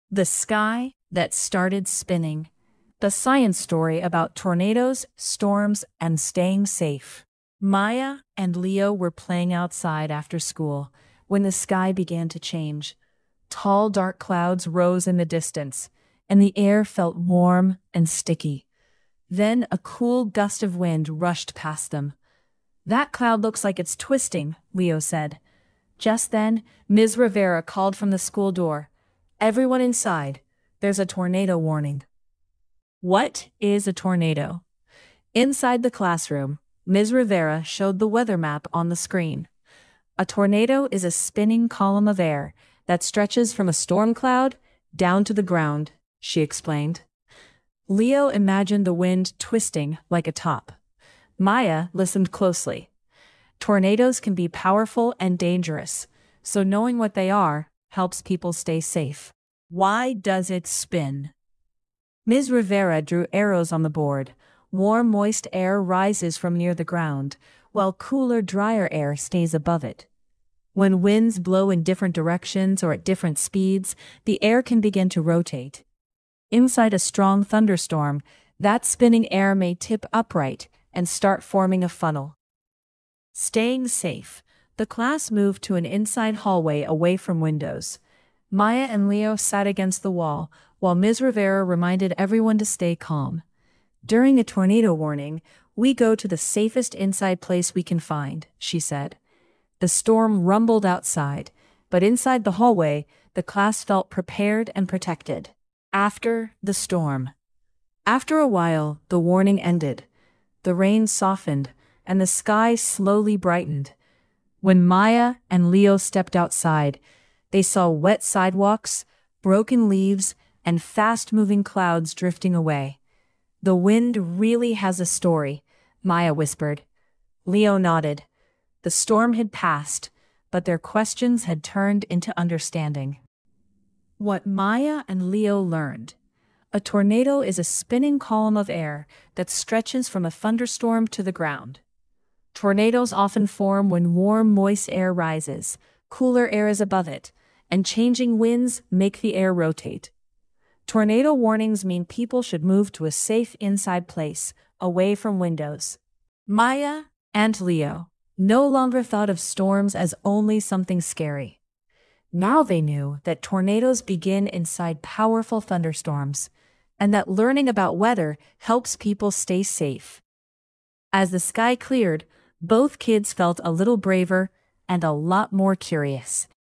The Sky That Started Spinning. The science story about tornadoes, storms, and staying safe. Maya and Leo were playing outside after school when the sky began to change. Tall, dark clouds rose in the distance, and the air felt warm and sticky. Then a cool gust of wind rushed past them. "That cloud looks like it's twisting," Leo said. Just then, Ms. Rivera called from the school door. "Everyone inside. There's a tornado warning." What is a tornado? Inside the classroom, Ms. Rivera showed the weather map on the screen. A tornado is a spinning column of air that stretches from a storm cloud down to the ground, she explained. Leo imagined the wind twisting like a top. Maya listened closely. Tornadoes can be powerful and dangerous, so knowing what they are helps people stay safe. Why does it spin? Ms. Rivera drew arrows on the board. Warm, moist air rises from near the ground, while cooler, drier air stays above it. When winds blow in different directions or at different speeds, the air can begin to rotate. Inside a strong thunderstorm, that spinning air may tip upright and start forming a funnel. Staying safe, the class moved to an inside hallway away from windows. Maya and Leo sat against the wall, while Ms. Rivera reminded everyone to stay calm. "During a tornado warning, we go to the safest inside place we can find," she said. The storm rumbled outside, but inside the hallway, the class felt prepared and protected. After the storm. After a while, the warning ended. The rain softened, and the sky slowly brightened. When Maya and Leo stepped outside, they saw wet sidewalks, broken leaves, and fast-moving clouds drifting away. "The wind really has a story," Maya whispered. Leo nodded. The storm had passed, but their questions had turned into understanding. What Maya and Leo learned. A tornado is a spinning column of air that stretches from a thunderstorm to the ground. Tornadoes often form when warm, moist air rises, cooler air is above it, and changing winds make the air rotate. Tornado warnings mean people should move to a safe inside place, away from windows. Maya and Leo no longer thought of storms as only something scary. Now they knew that tornadoes begin inside powerful thunderstorms, and that learning about weather helps people stay safe. As the sky cleared, both kids felt a little braver and a lot more curious.